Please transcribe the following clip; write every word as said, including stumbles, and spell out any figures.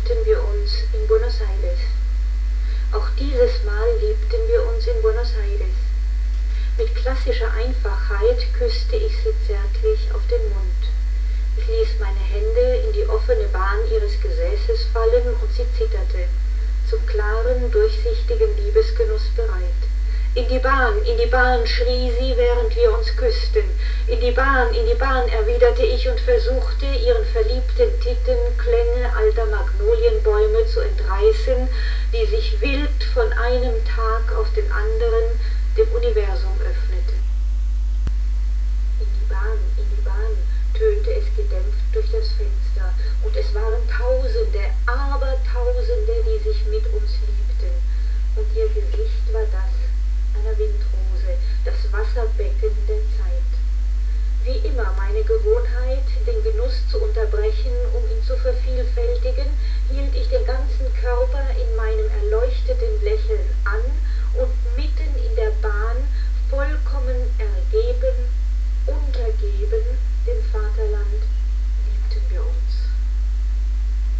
liebten wir uns in Buenos Aires. Auch dieses Mal liebten wir uns in Buenos Aires. Mit klassischer Einfachheit küsste ich sie zärtlich auf den Mund. Ich ließ meine Hände in die offene Bahn ihres Gesäßes fallen und sie zitterte, zum klaren, durchsichtigen Liebesgenuss bereit. In die Bahn, in die Bahn, schrie sie, während wir uns küssten. In die Bahn, in die Bahn, erwiderte ich und versuchte, ihren verliebten Titten Klänge alter Magnolienbäume zu entreißen, die sich wild von einem Tag auf den anderen dem Universum öffneten. In die Bahn, in die Bahn, tönte es gedämpft durch das Fenster, und es waren Tausende, Abertausende, die sich mit uns liebten, und ihr Gesicht war das einer Windrose, das Wasserbecken der Zeit. Wie immer meine Gewohnheit, den Genuss zu unterbrechen, um ihn zu vervielfältigen, hielt ich den ganzen